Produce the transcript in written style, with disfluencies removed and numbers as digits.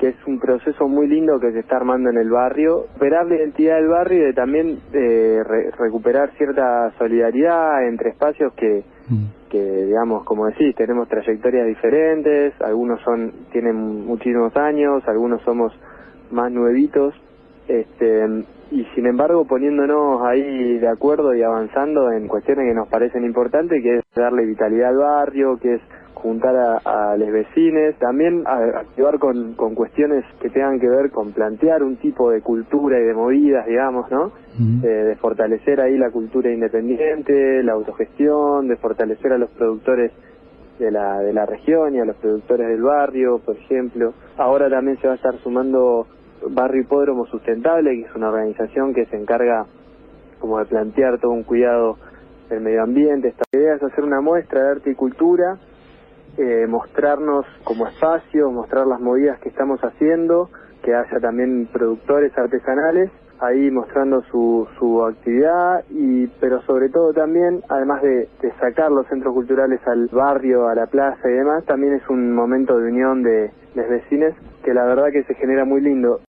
que es un proceso muy lindo que se está armando en el barrio, recuperar la identidad del barrio y de también recuperar cierta solidaridad entre espacios que digamos, como decís, tenemos trayectorias diferentes, algunos tienen muchísimos años, algunos somos más nuevitos, y sin embargo poniéndonos ahí de acuerdo y avanzando en cuestiones que nos parecen importantes, que es darle vitalidad al barrio, que es juntar a los vecinos, también activar con cuestiones que tengan que ver con plantear un tipo de cultura y de movidas, digamos, ¿no? De fortalecer ahí la cultura independiente, la autogestión, de fortalecer a los productores de la región y a los productores del barrio, por ejemplo. Ahora también se va a estar sumando Barrio Hipódromo Sustentable, que es una organización que se encarga como de plantear todo un cuidado del medio ambiente. Esta idea es hacer una muestra de arte y cultura, mostrarnos como espacio, mostrar las movidas que estamos haciendo, que haya también productores artesanales ahí mostrando su actividad, pero sobre todo también, además de sacar los centros culturales al barrio, a la plaza y demás, también es un momento de unión de los vecinos que la verdad que se genera muy lindo.